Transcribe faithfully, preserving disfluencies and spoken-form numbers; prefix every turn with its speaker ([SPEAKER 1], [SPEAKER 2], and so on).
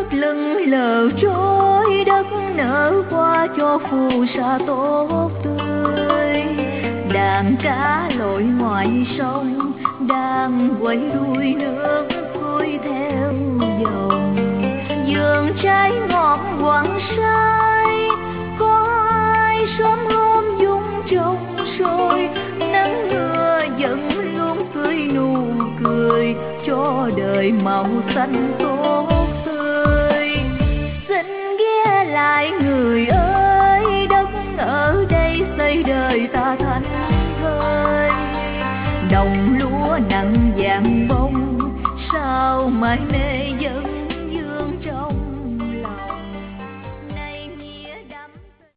[SPEAKER 1] lưng lờ trôi, đất nở qua cho phù sa tốt tươi. Đàn cá lội ngoài sông đang quay đuôi nước xuôi theo dòng. Vườn trái ngọt quặng sai, có ai sớm hôm dung trong sôi. Nắng mưa vẫn luôn tươi nụ cười cho đời màu xanh tốt tươi. Xin ghé lại người ơi, đất ở đây xây đời ta thành thơi. Đồng lúa nặng vàng bông sao mãi mê vẫn